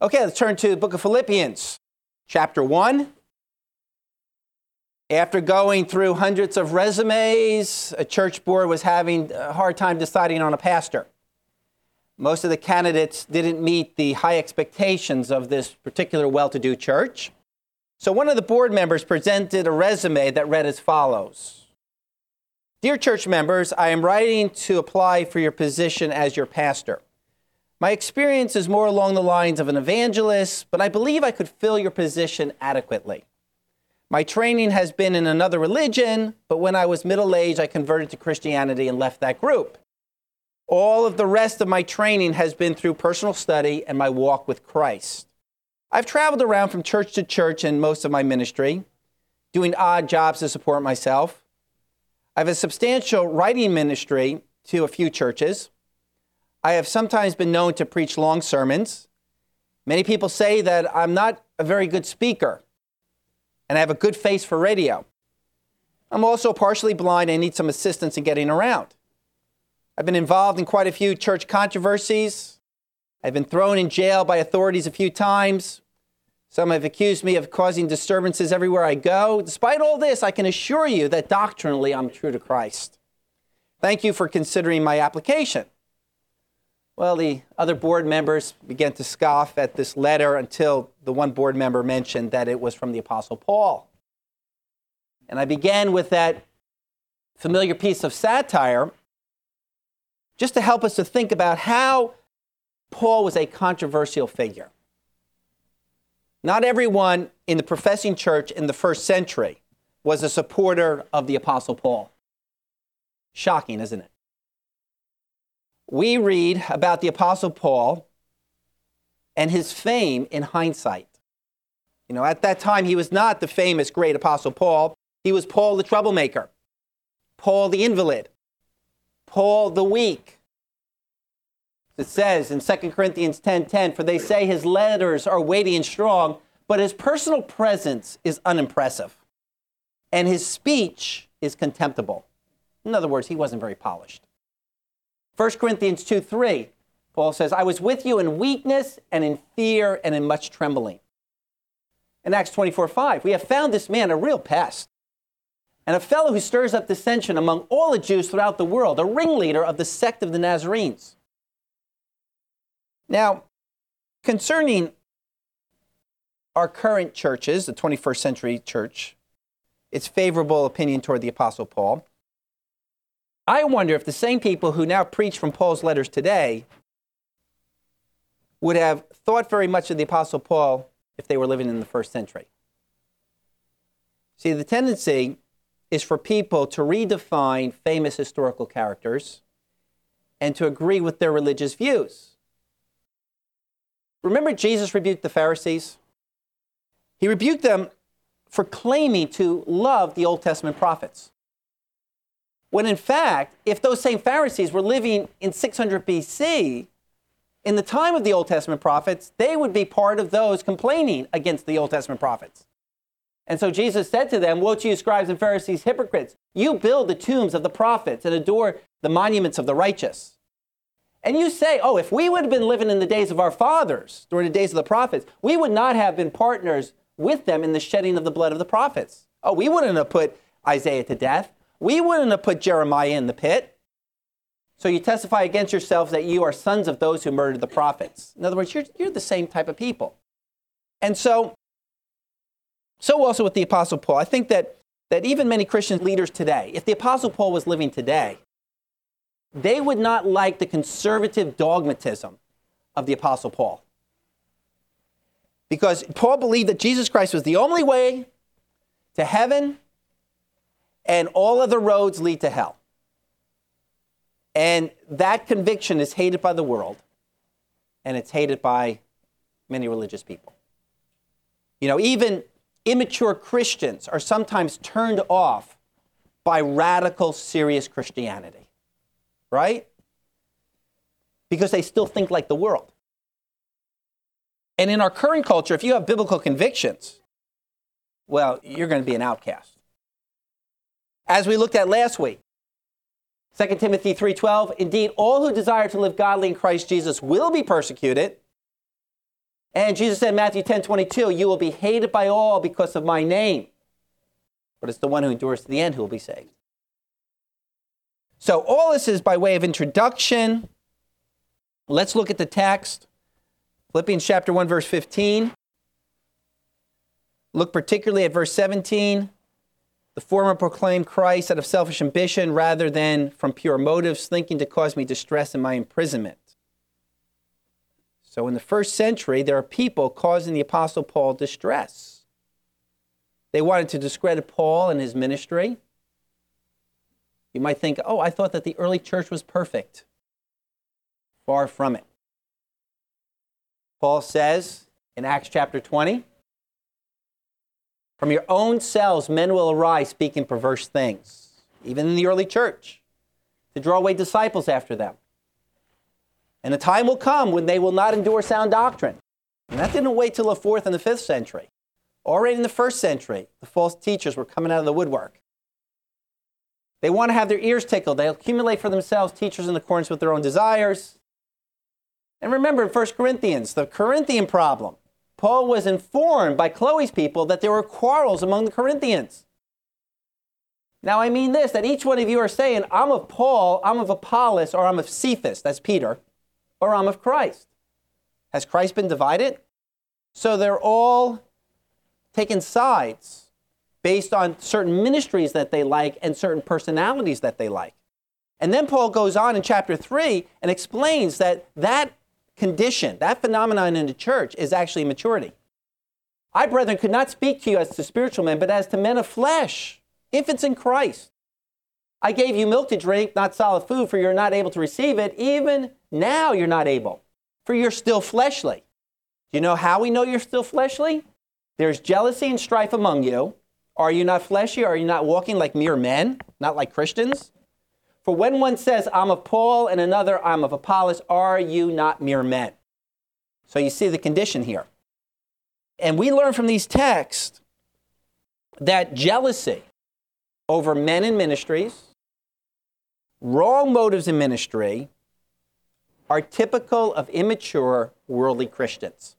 Okay, let's turn to the book of Philippians, chapter 1. After going through hundreds of resumes, a church board was having a hard time deciding on a pastor. Most of the candidates didn't meet the high expectations of this particular well-to-do church. So one of the board members presented a resume that read as follows. Dear church members, I am writing to apply for your position as your pastor. My experience is more along the lines of an evangelist, but I believe I could fill your position adequately. My training has been in another religion, but when I was middle-aged, I converted to Christianity and left that group. All of the rest of my training has been through personal study and my walk with Christ. I've traveled around from church to church in most of my ministry, doing odd jobs to support myself. I have a substantial writing ministry to a few churches. I have sometimes been known to preach long sermons. Many people say that I'm not a very good speaker, and I have a good face for radio. I'm also partially blind and need some assistance in getting around. I've been involved in quite a few church controversies. I've been thrown in jail by authorities a few times. Some have accused me of causing disturbances everywhere I go. Despite all this, I can assure you that doctrinally I'm true to Christ. Thank you for considering my application. Well, the other board members began to scoff at this letter until the one board member mentioned that it was from the Apostle Paul. And I began with that familiar piece of satire just to help us to think about how Paul was a controversial figure. Not everyone in the professing church in the first century was a supporter of the Apostle Paul. Shocking, isn't it? We read about the Apostle Paul and his fame in hindsight. You know, at that time, he was not the famous great Apostle Paul. He was Paul the troublemaker, Paul the invalid, Paul the weak. It says in 2 Corinthians 10:10, for they say his letters are weighty and strong, but his personal presence is unimpressive, and his speech is contemptible. In other words, he wasn't very polished. 1 Corinthians 2:3, Paul says, I was with you in weakness and in fear and in much trembling. In Acts 24:5, we have found this man a real pest and a fellow who stirs up dissension among all the Jews throughout the world, a ringleader of the sect of the Nazarenes. Now, concerning our current churches, the 21st century church, its favorable opinion toward the Apostle Paul, I wonder if the same people who now preach from Paul's letters today would have thought very much of the Apostle Paul if they were living in the first century. See, the tendency is for people to redefine famous historical characters and to agree with their religious views. Remember Jesus rebuked the Pharisees? He rebuked them for claiming to love the Old Testament prophets. When in fact, if those same Pharisees were living in 600 BC, in the time of the Old Testament prophets, they would be part of those complaining against the Old Testament prophets. And so Jesus said to them, woe to you, scribes and Pharisees, hypocrites! You build the tombs of the prophets and adore the monuments of the righteous. And you say, oh, if we would have been living in the days of our fathers, during the days of the prophets, we would not have been partners with them in the shedding of the blood of the prophets. Oh, we wouldn't have put Isaiah to death. We wouldn't have put Jeremiah in the pit. So you testify against yourselves that you are sons of those who murdered the prophets. In other words, you're the same type of people. And so also with the Apostle Paul, I think that even many Christian leaders today, if the Apostle Paul was living today, they would not like the conservative dogmatism of the Apostle Paul. Because Paul believed that Jesus Christ was the only way to heaven and all other roads lead to hell. And that conviction is hated by the world, and it's hated by many religious people. You know, even immature Christians are sometimes turned off by radical, serious Christianity, right? Because they still think like the world. And in our current culture, if you have biblical convictions, well, you're going to be an outcast. As we looked at last week, 2 Timothy 3:12, indeed, all who desire to live godly in Christ Jesus will be persecuted. And Jesus said in Matthew 10:22, you will be hated by all because of my name, but it's the one who endures to the end who will be saved. So all this is by way of introduction. Let's look at the text. Philippians chapter 1, verse 15. Look particularly at verse 17. The former proclaimed Christ out of selfish ambition rather than from pure motives, thinking to cause me distress in my imprisonment. So in the first century, there are people causing the Apostle Paul distress. They wanted to discredit Paul and his ministry. You might think, oh, I thought that the early church was perfect. Far from it. Paul says in Acts chapter 20, from your own selves men will arise speaking perverse things, even in the early church, to draw away disciples after them. And a time will come when they will not endure sound doctrine. And that didn't wait till the 4th and the 5th century. Already in the 1st century, the false teachers were coming out of the woodwork. They want to have their ears tickled. They accumulate for themselves teachers in accordance with their own desires. And remember in 1 Corinthians, the Corinthian problem. Paul was informed by Chloe's people that there were quarrels among the Corinthians. Now I mean this, that each one of you are saying, I'm of Paul, I'm of Apollos, or I'm of Cephas, that's Peter, or I'm of Christ. Has Christ been divided? So they're all taking sides based on certain ministries that they like and certain personalities that they like. And then Paul goes on in chapter 3 and explains that that condition, that phenomenon in the church is actually maturity. I, brethren, could not speak to you as to spiritual men, but as to men of flesh, infants in Christ. I gave you milk to drink, not solid food, for you're not able to receive it. Even now you're not able, for you're still fleshly. Do you know how we know you're still fleshly? There's jealousy and strife among you. Are you not fleshy? Are you not walking like mere men, not like Christians? For when one says, I'm of Paul, and another, I'm of Apollos, are you not mere men? So you see the condition here. And we learn from these texts that jealousy over men in ministries, wrong motives in ministry, are typical of immature worldly Christians.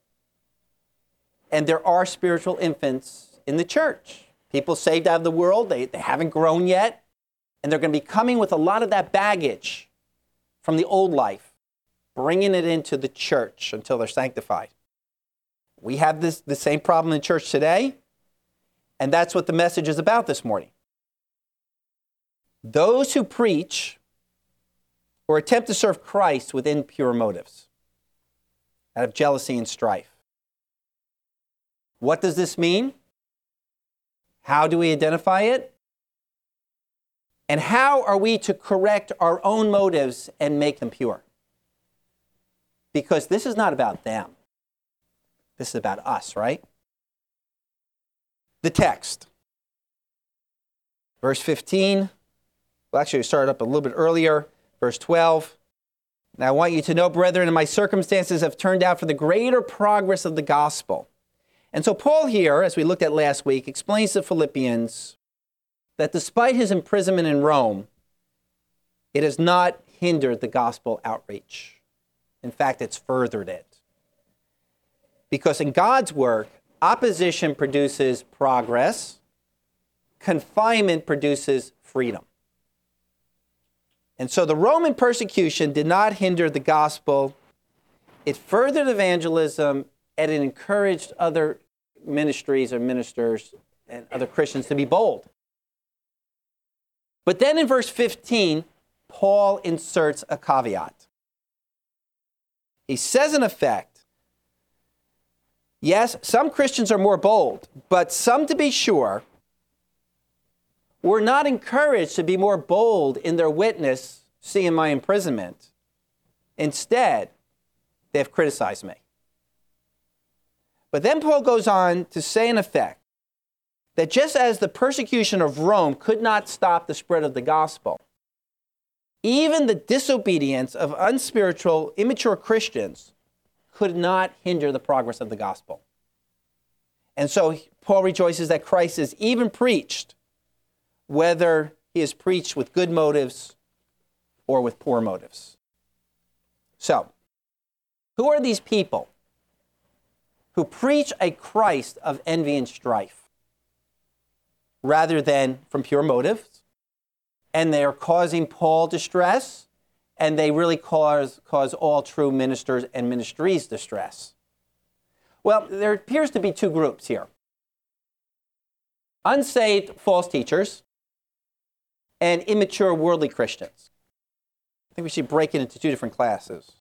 And there are spiritual infants in the church. People saved out of the world, they haven't grown yet. And they're going to be coming with a lot of that baggage from the old life, bringing it into the church until they're sanctified. We have the same problem in church today, and that's what the message is about this morning. Those who preach or attempt to serve Christ with impure motives, out of jealousy and strife. What does this mean? How do we identify it? And how are we to correct our own motives and make them pure? Because this is not about them. This is about us, right? The text. Verse 15. Well, actually, we started up a little bit earlier. Verse 12. Now I want you to know, brethren, and my circumstances have turned out for the greater progress of the gospel. And so Paul here, as we looked at last week, explains to Philippians that despite his imprisonment in Rome, it has not hindered the gospel outreach. In fact, it's furthered it. Because in God's work, opposition produces progress, confinement produces freedom. And so the Roman persecution did not hinder the gospel. It furthered evangelism, and it encouraged other ministries or ministers and other Christians to be bold. But then in verse 15, Paul inserts a caveat. He says, in effect, yes, some Christians are more bold, but some, to be sure, were not encouraged to be more bold in their witness, seeing my imprisonment. Instead, they have criticized me. But then Paul goes on to say, in effect, that just as the persecution of Rome could not stop the spread of the gospel, even the disobedience of unspiritual, immature Christians could not hinder the progress of the gospel. And so Paul rejoices that Christ is even preached, whether he is preached with good motives or with poor motives. So, who are these people who preach a Christ of envy and strife rather than from pure motives. And they are causing Paul distress, and they really cause all true ministers and ministries distress. Well, there appears to be two groups here. Unsaved false teachers and immature worldly Christians. I think we should break it into two different classes.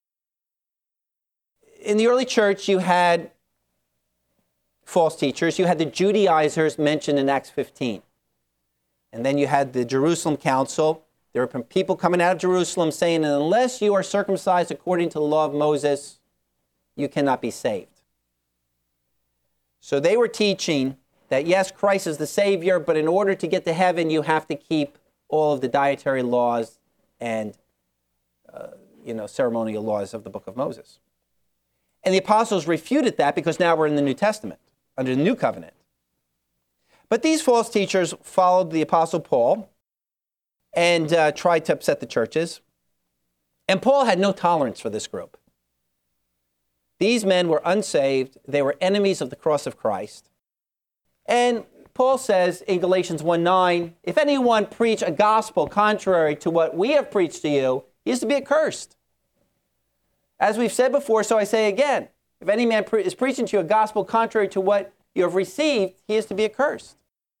In the early church, you had false teachers. You had the Judaizers mentioned in Acts 15. And then you had the Jerusalem Council. There were people coming out of Jerusalem saying, unless you are circumcised according to the law of Moses, you cannot be saved. So they were teaching that, yes, Christ is the Savior, but in order to get to heaven, you have to keep all of the dietary laws and ceremonial laws of the book of Moses. And the apostles refuted that because now we're in the New Testament, under the New Covenant. But these false teachers followed the Apostle Paul and tried to upset the churches. And Paul had no tolerance for this group. These men were unsaved. They were enemies of the cross of Christ. And Paul says in Galatians 1:9, if anyone preach a gospel contrary to what we have preached to you, he is to be accursed. As we've said before, so I say again, if any man is preaching to you a gospel contrary to what you have received, he is to be accursed.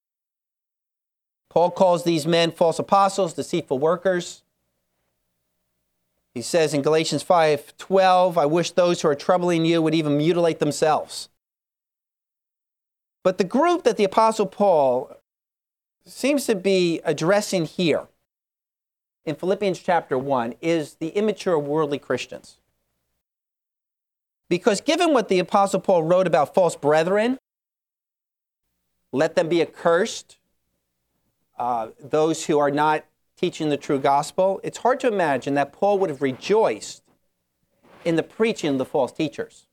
Paul calls these men false apostles, deceitful workers. He says in Galatians 5:12, I wish those who are troubling you would even mutilate themselves. But the group that the Apostle Paul seems to be addressing here in Philippians chapter 1 is the immature worldly Christians. Because given what the Apostle Paul wrote about false brethren, let them be accursed, those who are not teaching the true gospel, it's hard to imagine that Paul would have rejoiced in the preaching of the false teachers.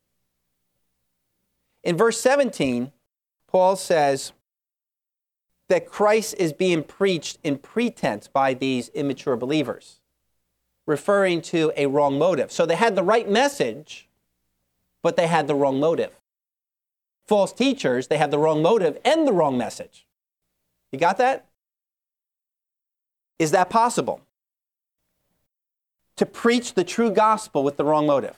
In verse 17, Paul says that Christ is being preached in pretense by these immature believers, referring to a wrong motive. So they had the right message, but they had the wrong motive. False teachers, they had the wrong motive and the wrong message. You got that? Is that possible? To preach the true gospel with the wrong motive.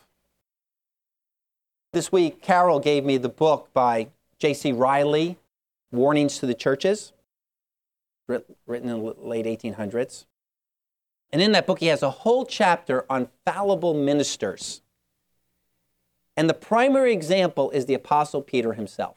This week, Carol gave me the book by J.C. Riley, Warnings to the Churches, written in the late 1800s. And in that book, he has a whole chapter on fallible ministers. And the primary example is the Apostle Peter himself.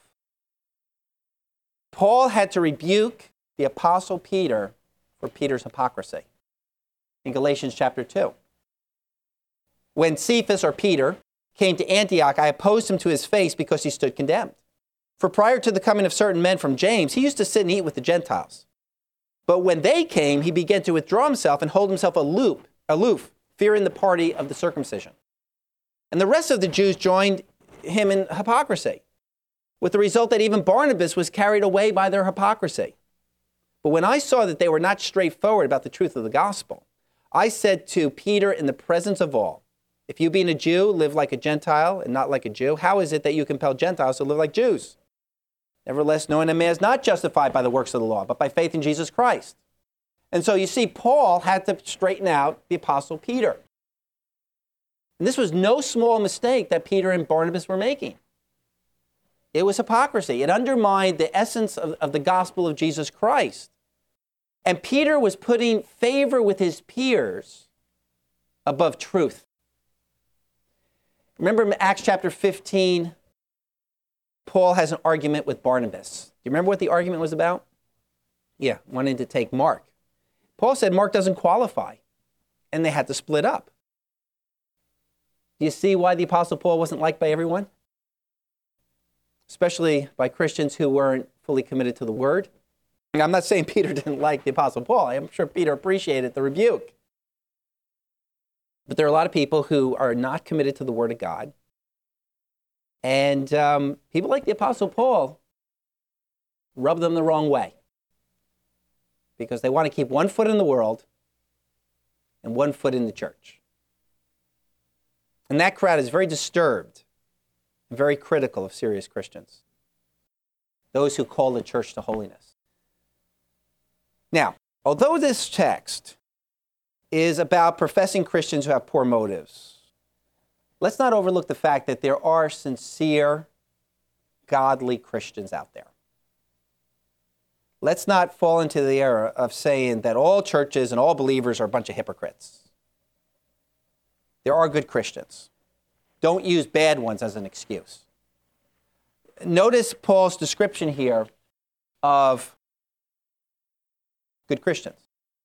Paul had to rebuke the Apostle Peter for Peter's hypocrisy in Galatians chapter 2. When Cephas, or Peter, came to Antioch, I opposed him to his face because he stood condemned. For prior to the coming of certain men from James, he used to sit and eat with the Gentiles. But when they came, he began to withdraw himself and hold himself aloof, fearing the party of the circumcision. And the rest of the Jews joined him in hypocrisy, with the result that even Barnabas was carried away by their hypocrisy. But when I saw that they were not straightforward about the truth of the gospel, I said to Peter in the presence of all, if you being a Jew live like a Gentile and not like a Jew, how is it that you compel Gentiles to live like Jews? Nevertheless, knowing a man is not justified by the works of the law, but by faith in Jesus Christ. And so you see, Paul had to straighten out the Apostle Peter. And this was no small mistake that Peter and Barnabas were making. It was hypocrisy. It undermined the essence of the gospel of Jesus Christ. And Peter was putting favor with his peers above truth. Remember in Acts chapter 15, Paul has an argument with Barnabas. Do you remember what the argument was about? Yeah, wanting to take Mark. Paul said Mark doesn't qualify, and they had to split up. Do you see why the Apostle Paul wasn't liked by everyone? Especially by Christians who weren't fully committed to the word. I'm not saying Peter didn't like the Apostle Paul. I'm sure Peter appreciated the rebuke. But there are a lot of people who are not committed to the word of God. And people like the Apostle Paul rub them the wrong way, because they want to keep one foot in the world and one foot in the church. And that crowd is very disturbed, very critical of serious Christians, those who call the church to holiness. Now, although this text is about professing Christians who have poor motives, let's not overlook the fact that there are sincere, godly Christians out there. Let's not fall into the error of saying that all churches and all believers are a bunch of hypocrites. There are good Christians. Don't use bad ones as an excuse. Notice Paul's description here of good Christians.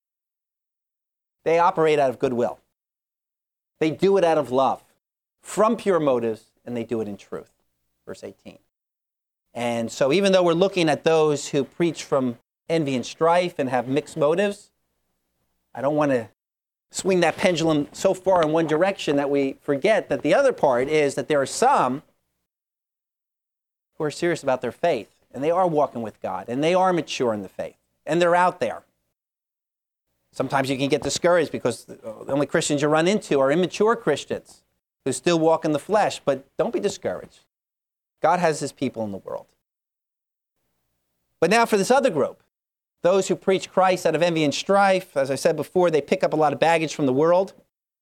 They operate out of goodwill. They do it out of love, from pure motives, and they do it in truth. Verse 18. And so even though we're looking at those who preach from envy and strife and have mixed motives, I don't want to swing that pendulum so far in one direction that we forget that the other part is that there are some who are serious about their faith, and they are walking with God, and they are mature in the faith, and they're out there. Sometimes you can get discouraged because the only Christians you run into are immature Christians who still walk in the flesh, but don't be discouraged. God has his people in the world. But now for this other group, those who preach Christ out of envy and strife, as I said before, they pick up a lot of baggage from the world.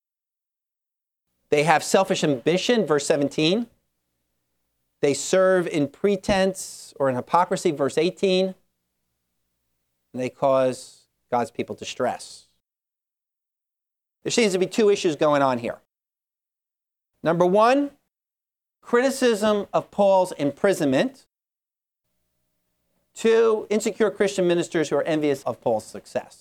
They have selfish ambition, verse 17. They serve in pretense or in hypocrisy, verse 18. And they cause God's people distress. There seems to be two issues going on here. Number one, criticism of Paul's imprisonment. Two, insecure Christian ministers who are envious of Paul's success.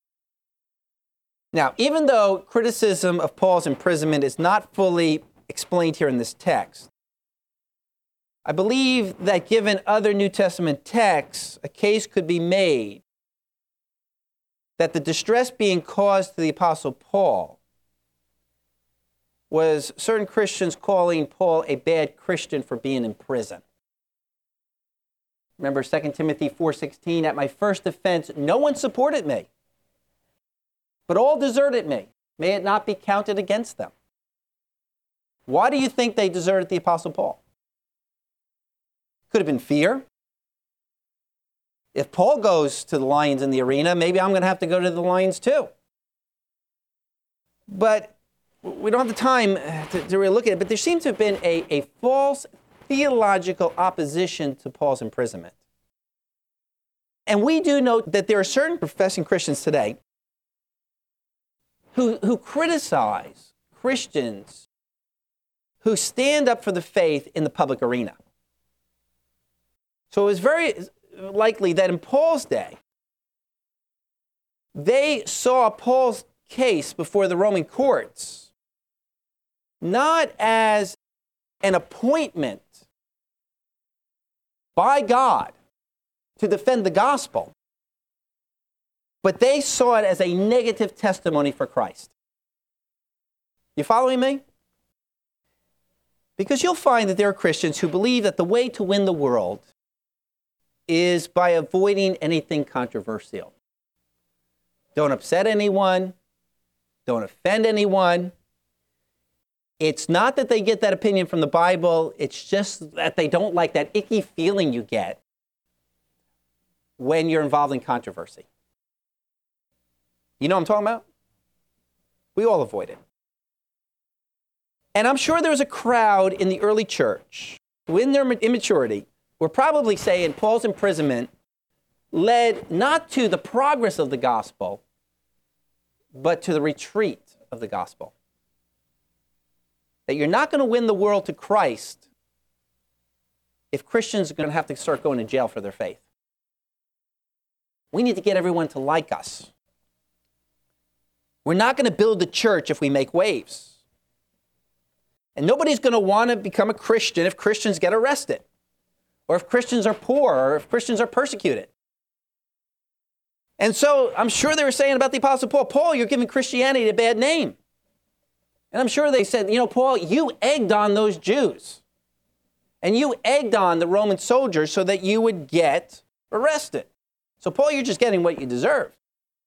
Now, even though criticism of Paul's imprisonment is not fully explained here in this text, I believe that given other New Testament texts, a case could be made that the distress being caused to the Apostle Paul was certain Christians calling Paul a bad Christian for being in prison. Remember 2 Timothy 4:16, at my first offense, no one supported me, but all deserted me. May it not be counted against them. Why do you think they deserted the Apostle Paul? Could have been fear. If Paul goes to the lions in the arena, maybe I'm going to have to go to the lions too. But we don't have the time to really look at it, but there seems to have been a false theological opposition to Paul's imprisonment. And we do know that there are certain professing Christians today who criticize Christians who stand up for the faith in the public arena. So it was very likely that in Paul's day, they saw Paul's case before the Roman courts not as an appointment by God to defend the gospel, but they saw it as a negative testimony for Christ. You following me? Because you'll find that there are Christians who believe that the way to win the world is by avoiding anything controversial. Don't upset anyone. Don't offend anyone. It's not that they get that opinion from the Bible. It's just that they don't like that icky feeling you get when you're involved in controversy. You know what I'm talking about? We all avoid it. And I'm sure there was a crowd in the early church who, in their immaturity, were probably saying Paul's imprisonment led not to the progress of the gospel, but to the retreat of the gospel. That you're not going to win the world to Christ if Christians are going to have to start going to jail for their faith. We need to get everyone to like us. We're not going to build the church if we make waves. And nobody's going to want to become a Christian if Christians get arrested, or if Christians are poor, or if Christians are persecuted. And so I'm sure they were saying about the Apostle Paul, Paul, you're giving Christianity a bad name. And I'm sure they said, Paul, you egged on those Jews. And you egged on the Roman soldiers so that you would get arrested. So Paul, you're just getting what you deserve.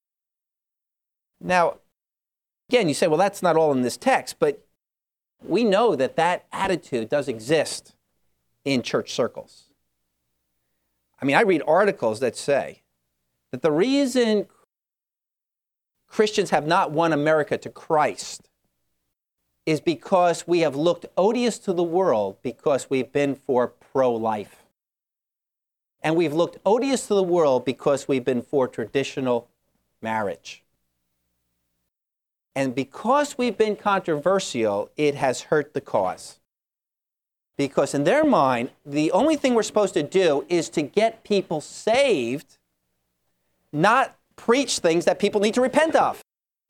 Now, again, you say, well, that's not all in this text, but we know that that attitude does exist in church circles. I mean, I read articles that say that the reason Christians have not won America to Christ is because we have looked odious to the world because we've been for pro-life. And we've looked odious to the world because we've been for traditional marriage. And because we've been controversial, it has hurt the cause. Because in their mind, the only thing we're supposed to do is to get people saved, not preach things that people need to repent of.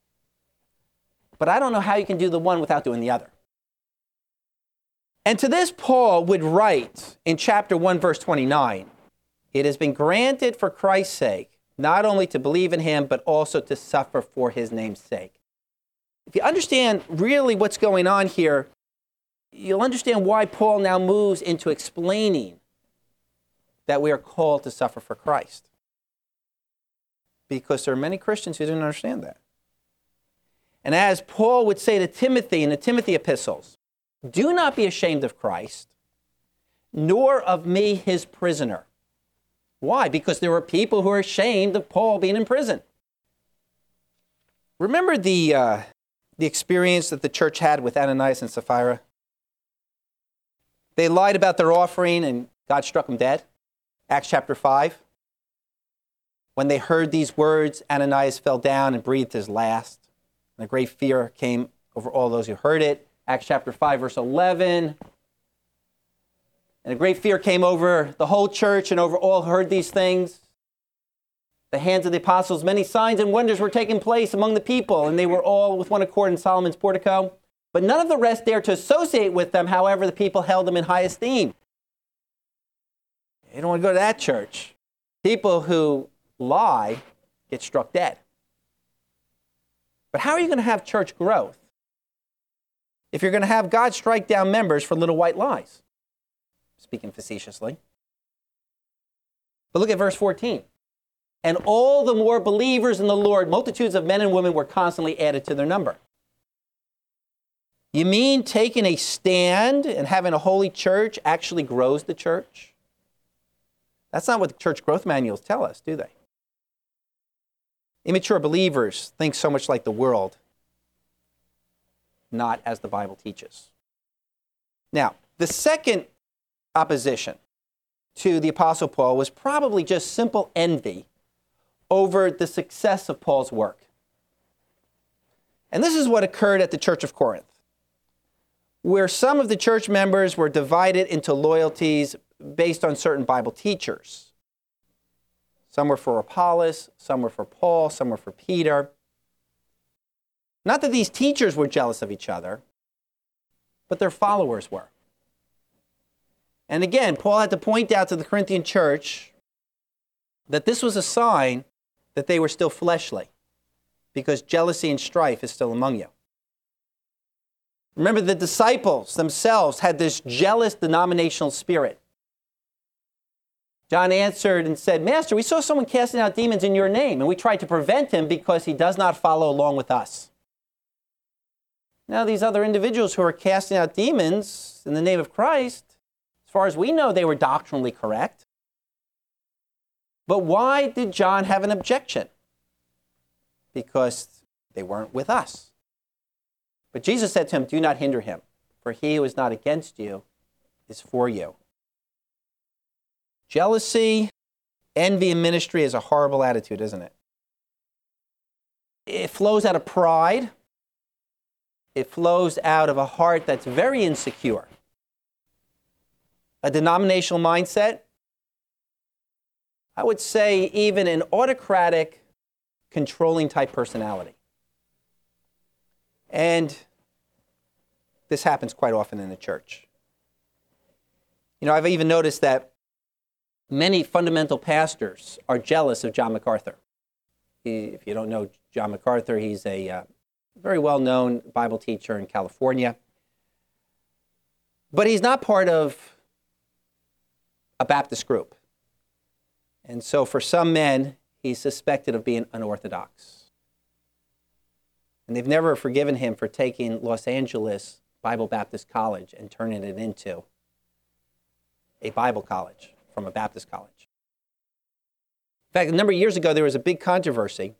But I don't know how you can do the one without doing the other. And to this, Paul would write in chapter 1, verse 29, "It has been granted for Christ's sake, not only to believe in him, but also to suffer for his name's sake." If you understand really what's going on here, you'll understand why Paul now moves into explaining that we are called to suffer for Christ. Because there are many Christians who didn't understand that. And as Paul would say to Timothy in the Timothy epistles, "Do not be ashamed of Christ, nor of me, his prisoner." Why? Because there were people who are ashamed of Paul being in prison. Remember the experience that the church had with Ananias and Sapphira? They lied about their offering and God struck them dead. Acts chapter 5. When they heard these words, Ananias fell down and breathed his last. And a great fear came over all those who heard it. Acts chapter 5, verse 11. And a great fear came over the whole church and over all who heard these things. The hands of the apostles, many signs and wonders were taking place among the people, and they were all with one accord in Solomon's portico. But none of the rest dared to associate with them. However, the people held them in high esteem. You don't want to go to that church. People who lie get struck dead. But how are you going to have church growth if you're going to have God strike down members for little white lies? Speaking facetiously. But look at verse 14. "And all the more believers in the Lord, multitudes of men and women were constantly added to their number." You mean taking a stand and having a holy church actually grows the church? That's not what the church growth manuals tell us, do they? Immature believers think so much like the world, not as the Bible teaches. Now, the second opposition to the Apostle Paul was probably just simple envy over the success of Paul's work. And this is what occurred at the Church of Corinth, where some of the church members were divided into loyalties based on certain Bible teachers. Some were for Apollos, some were for Paul, some were for Peter. Not that these teachers were jealous of each other, but their followers were. And again, Paul had to point out to the Corinthian church that this was a sign that they were still fleshly, because jealousy and strife is still among you. Remember, the disciples themselves had this jealous denominational spirit. John answered and said, "Master, we saw someone casting out demons in your name, and we tried to prevent him because he does not follow along with us." Now, these other individuals who are casting out demons in the name of Christ, as far as we know, they were doctrinally correct. But why did John have an objection? Because they weren't with us. But Jesus said to him, "Do not hinder him, for he who is not against you is for you." Jealousy, envy in ministry is a horrible attitude, isn't it? It flows out of pride. It flows out of a heart that's very insecure. A denominational mindset. I would say even an autocratic, controlling type personality. And this happens quite often in the church. You know, I've even noticed that many fundamental pastors are jealous of John MacArthur. If you don't know John MacArthur, he's a very well-known Bible teacher in California. But he's not part of a Baptist group. And so for some men, he's suspected of being unorthodox. And they've never forgiven him for taking Los Angeles Bible Baptist College and turning it into a Bible college from a Baptist college. In fact, a number of years ago, there was a big controversy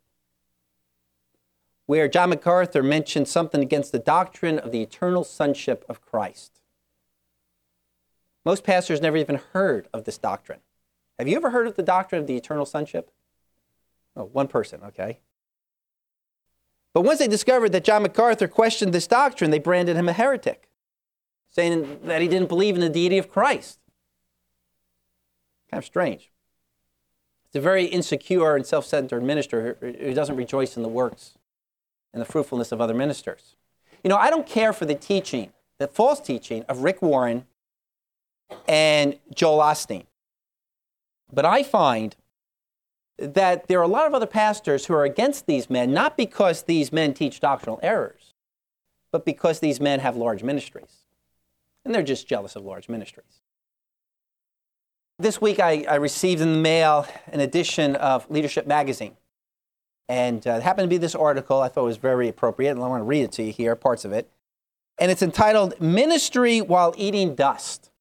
where John MacArthur mentioned something against the doctrine of the eternal sonship of Christ. Most pastors never even heard of this doctrine. Have you ever heard of the doctrine of the eternal sonship? Oh, one person, okay. But once they discovered that John MacArthur questioned this doctrine, they branded him a heretic, saying that he didn't believe in the deity of Christ. Kind of strange. It's a very insecure and self-centered minister who doesn't rejoice in the works and the fruitfulness of other ministers. You know, I don't care for the teaching, the false teaching of Rick Warren and Joel Osteen. But I find that there are a lot of other pastors who are against these men, not because these men teach doctrinal errors, but because these men have large ministries. And they're just jealous of large ministries. This week I received in the mail an edition of Leadership Magazine. And it happened to be this article I thought was very appropriate, and I want to read it to you here, parts of it. And it's entitled, Ministry While Eating Dust.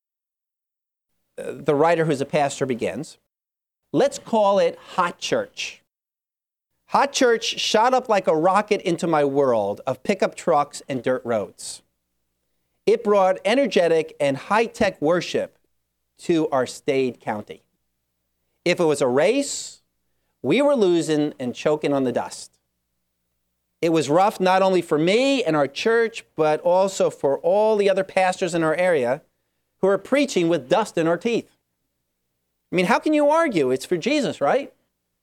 The writer, who's a pastor, begins, let's call it Hot Church. Hot Church shot up like a rocket into my world of pickup trucks and dirt roads. It brought energetic and high-tech worship to our staid county. If it was a race, we were losing and choking on the dust. It was rough not only for me and our church, but also for all the other pastors in our area who are preaching with dust in our teeth. I mean, how can you argue? It's for Jesus, right?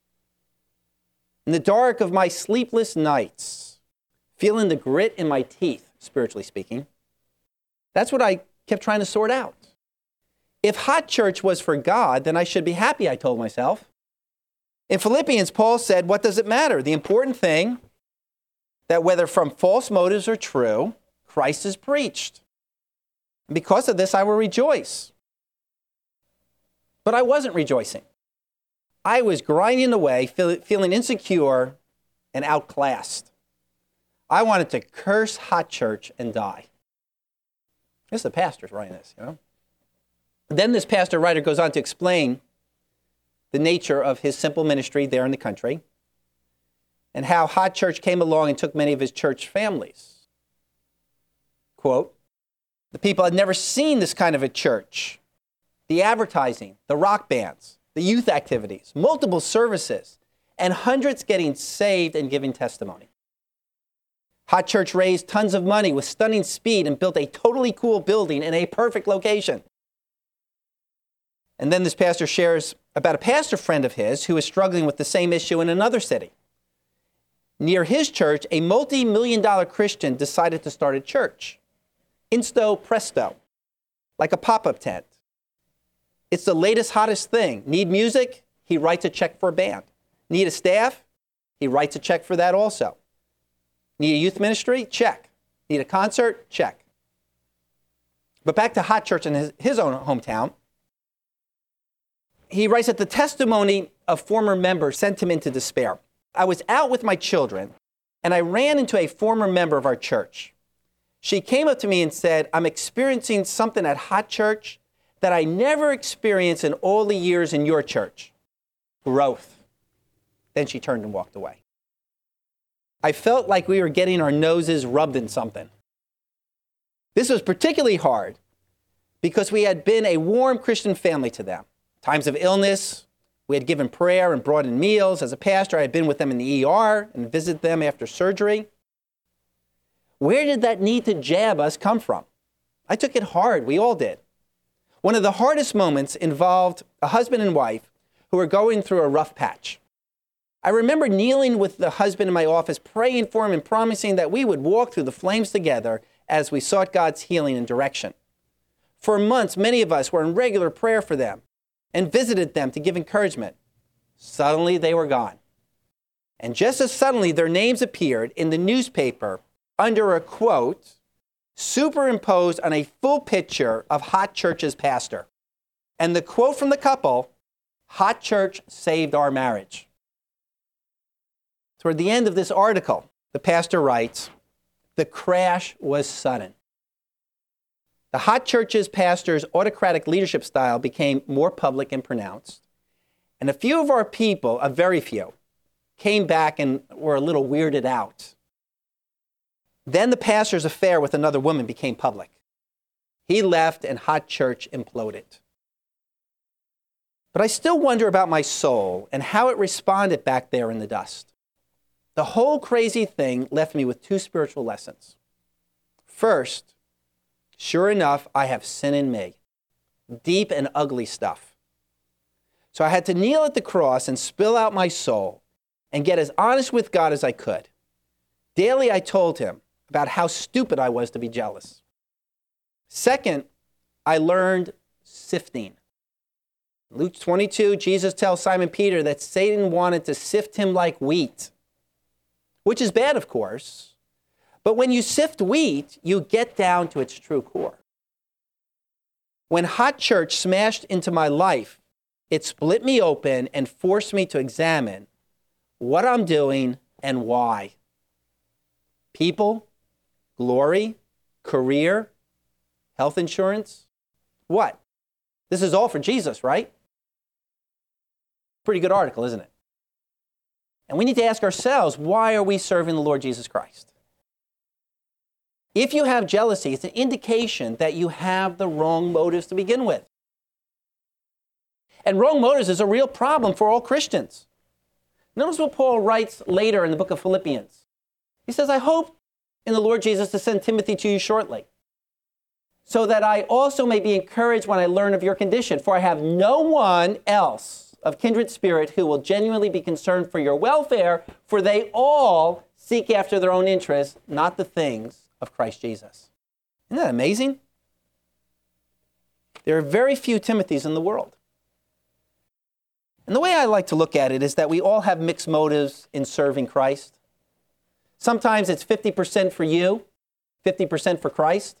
In the dark of my sleepless nights, feeling the grit in my teeth, spiritually speaking, that's what I kept trying to sort out. If Hot Church was for God, then I should be happy, I told myself. In Philippians, Paul said, what does it matter? The important thing, that whether from false motives or true, Christ is preached. And because of this, I will rejoice. But I wasn't rejoicing. I was grinding away, feeling insecure and outclassed. I wanted to curse Hot Church and die. This is the pastor's writing this, you know. Then this pastor writer goes on to explain the nature of his simple ministry there in the country and how Hot Church came along and took many of his church families. Quote, the people had never seen this kind of a church. The advertising, the rock bands, the youth activities, multiple services, and hundreds getting saved and giving testimony. Hot Church raised tons of money with stunning speed and built a totally cool building in a perfect location. And then this pastor shares about a pastor friend of his who is struggling with the same issue in another city. Near his church, a multi-million-dollar Christian decided to start a church. Insto presto, like a pop-up tent. It's the latest, hottest thing. Need music? He writes a check for a band. Need a staff? He writes a check for that also. Need a youth ministry? Check. Need a concert? Check. But back to Hot Church in his own hometown. He writes that the testimony of former members sent him into despair. I was out with my children, and I ran into a former member of our church. She came up to me and said, I'm experiencing something at Hot Church that I never experienced in all the years in your church. Growth. Then she turned and walked away. I felt like we were getting our noses rubbed in something. This was particularly hard because we had been a warm Christian family to them. Times of illness, we had given prayer and brought in meals. As a pastor, I had been with them in the ER and visited them after surgery. Where did that need to jab us come from? I took it hard. We all did. One of the hardest moments involved a husband and wife who were going through a rough patch. I remember kneeling with the husband in my office, praying for him and promising that we would walk through the flames together as we sought God's healing and direction. For months, many of us were in regular prayer for them and visited them to give encouragement. Suddenly, they were gone. And just as suddenly, their names appeared in the newspaper under a quote superimposed on a full picture of Hot Church's pastor. And the quote from the couple, Hot Church saved our marriage. Toward the end of this article, the pastor writes, the crash was sudden. The hot church's pastor's autocratic leadership style became more public and pronounced. And a few of our people, a very few, came back and were a little weirded out. Then the pastor's affair with another woman became public. He left and hot church imploded. But I still wonder about my soul and how it responded back there in the dust. The whole crazy thing left me with two spiritual lessons. First, sure enough, I have sin in me, deep and ugly stuff. So I had to kneel at the cross and spill out my soul and get as honest with God as I could. Daily, I told him about how stupid I was to be jealous. Second, I learned sifting. Luke 22, Jesus tells Simon Peter that Satan wanted to sift him like wheat, which is bad, of course. But when you sift wheat, you get down to its true core. When hot church smashed into my life, it split me open and forced me to examine what I'm doing and why. People, glory, career, health insurance, what? This is all for Jesus, right? Pretty good article, isn't it? And we need to ask ourselves, why are we serving the Lord Jesus Christ? If you have jealousy, it's an indication that you have the wrong motives to begin with. And wrong motives is a real problem for all Christians. Notice what Paul writes later in the book of Philippians. He says, I hope in the Lord Jesus to send Timothy to you shortly, so that I also may be encouraged when I learn of your condition. For I have no one else of kindred spirit who will genuinely be concerned for your welfare, for they all seek after their own interests, not the things of Christ Jesus. Isn't that amazing? There are very few Timothys in the world. And the way I like to look at it is that we all have mixed motives in serving Christ. Sometimes it's 50% for you, 50% for Christ.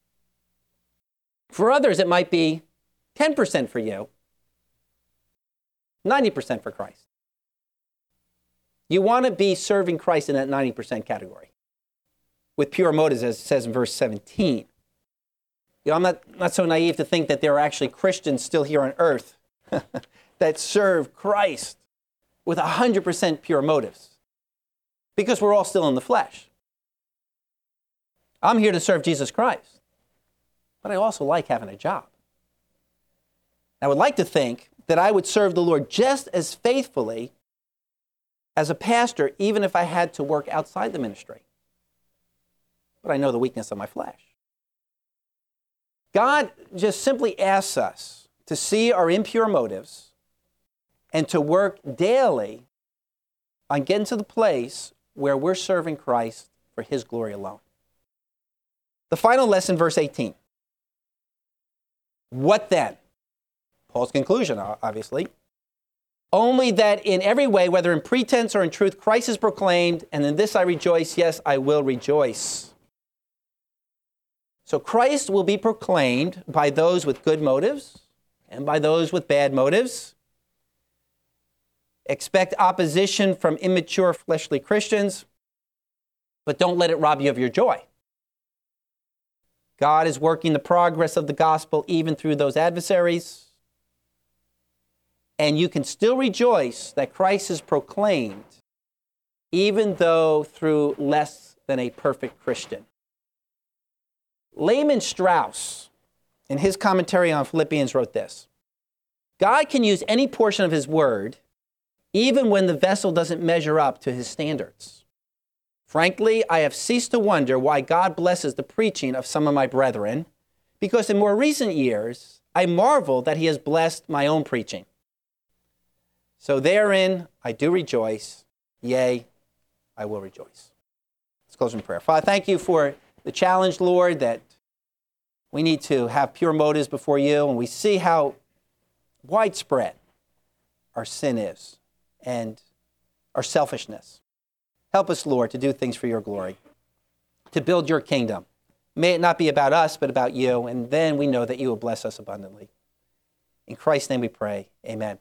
For others, it might be 10% for you, 90% for Christ. You want to be serving Christ in that 90% category with pure motives, as it says in verse 17. I'm not so naive to think that there are actually Christians still here on earth that serve Christ with 100% pure motives, because we're all still in the flesh. I'm here to serve Jesus Christ, but I also like having a job. I would like to think that I would serve the Lord just as faithfully as a pastor, even if I had to work outside the ministry. But I know the weakness of my flesh. God just simply asks us to see our impure motives and to work daily on getting to the place where we're serving Christ for his glory alone. The final lesson, verse 18. What then? Paul's conclusion, obviously. Only that in every way, whether in pretense or in truth, Christ is proclaimed, and in this I rejoice, yes, I will rejoice. So Christ will be proclaimed by those with good motives and by those with bad motives. Expect opposition from immature fleshly Christians, but don't let it rob you of your joy. God is working the progress of the gospel even through those adversaries. And you can still rejoice that Christ is proclaimed, even though through less than a perfect Christian. Lehman Strauss, in his commentary on Philippians, wrote this: God can use any portion of his word, even when the vessel doesn't measure up to his standards. Frankly, I have ceased to wonder why God blesses the preaching of some of my brethren, because in more recent years, I marvel that he has blessed my own preaching. So therein I do rejoice, yea, I will rejoice. Let's close in prayer. Father, thank you for the challenge, Lord, that we need to have pure motives before you, and we see how widespread our sin is and our selfishness. Help us, Lord, to do things for your glory, to build your kingdom. May it not be about us, but about you, and then we know that you will bless us abundantly. In Christ's name we pray, amen.